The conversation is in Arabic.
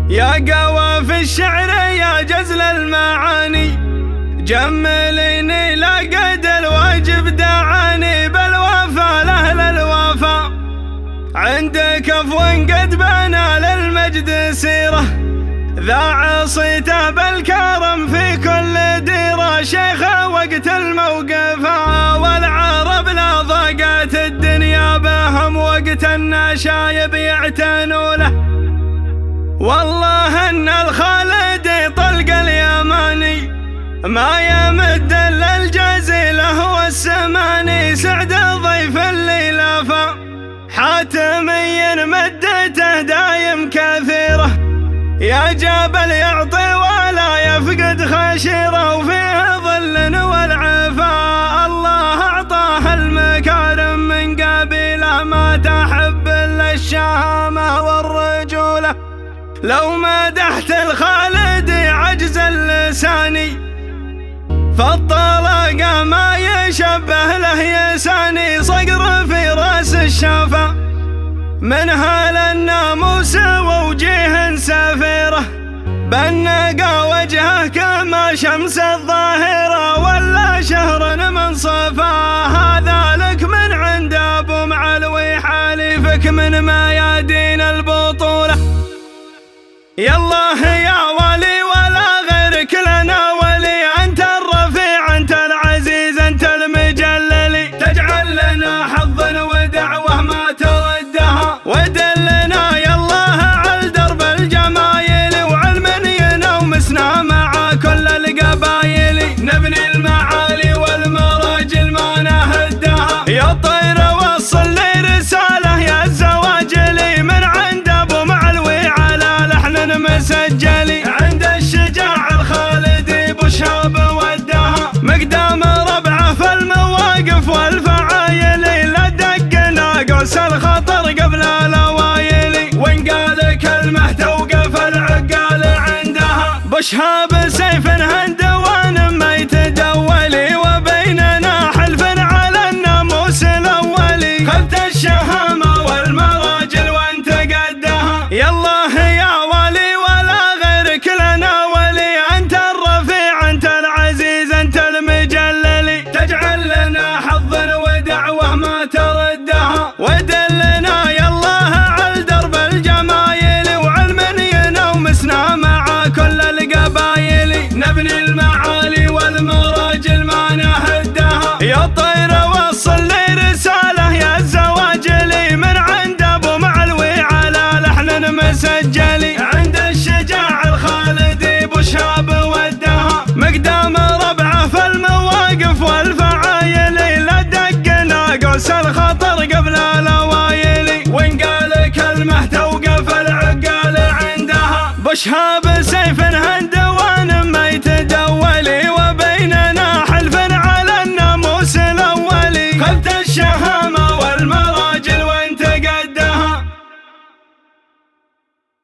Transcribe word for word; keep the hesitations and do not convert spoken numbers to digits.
يا قوى في الشعر يا جزل المعاني، جمليني لقد الواجب دعاني بالوفا لأهل الوفا. عندك عفو قد بنى للمجد سيرة، ذاع صيته بالكرم في كل ديرة. شيخ وقت الموقفة والعرب لا ضاقت الدنيا بهم، وقت النشايب يعتنوا له. والله ان الخالد طلق اليماني ما يمد الا الجزيله والسماني. سعد ضيف اللي لافى حاتمي مدته دايم كثيره، يا جبل يعطي ولا يفقد خشيره. وفيه ظل والعفا الله اعطاه المكارم، من قبيله ما تحب الا الشهامه والرجوله. لو مدحت الخالد عجز اللساني، فالطلاقة ما يشبه له يساني. صقر في راس الشفا منها للناموس ووجيه سفيرة، بنقى وجهه كما شمس الظاهرة. ولا شهر من صفا هذا لك من عند ابو معلوي، حالفك من ميادين البطولة. يا الله يا ولي ولا غيرك لنا ولي، أنت الرفيع أنت العزيز أنت المجلل. تجعل لنا حظا ودعوة ما تردها، ودلنا يا الله على درب الجمايل. وعلم ينومسنا مع كل القبايل، نبني المعالي والمراجل ما نهدها. يا طير وصل لي رسالة يا الزواجلي، من عند ابو معلوي على لحن مسجلي. عند الشجاع الخالدي بشاب ودها، مقدام ربعه في المواقف والفعايل. لا دقنا قوس الخطر قبل الاوايل، وان قال كلمه توقف العقال عندها. بشهاب سيف هندوان ما يتدولي، وبيننا حلف على الناموس الاولي. خذت الشهامه والمراجل وانت قدها، يا الله يا ولي ولا غيرك لنا ولي. انت الرفيع انت العزيز انت المجلل، تجعل لنا حظا ودعوه ما تردها. ودلنا يا الله على درب الجمايل، وعلم ينومسنا مع كل القبايل. نبني المعالي والمراجل ما نهدها. يا طير وصل لي رساله يا الزواجلي، من عند ابو معلوي على لحن مسجلي. عند الشجاع الخالدي بشاب ودها، مقدام ربعه في المواقف والفعايل. لا دقنا قوس الخطر قبل الاوايل، وان قال كلمه توقف العقال عندها. بشهاب سيف هند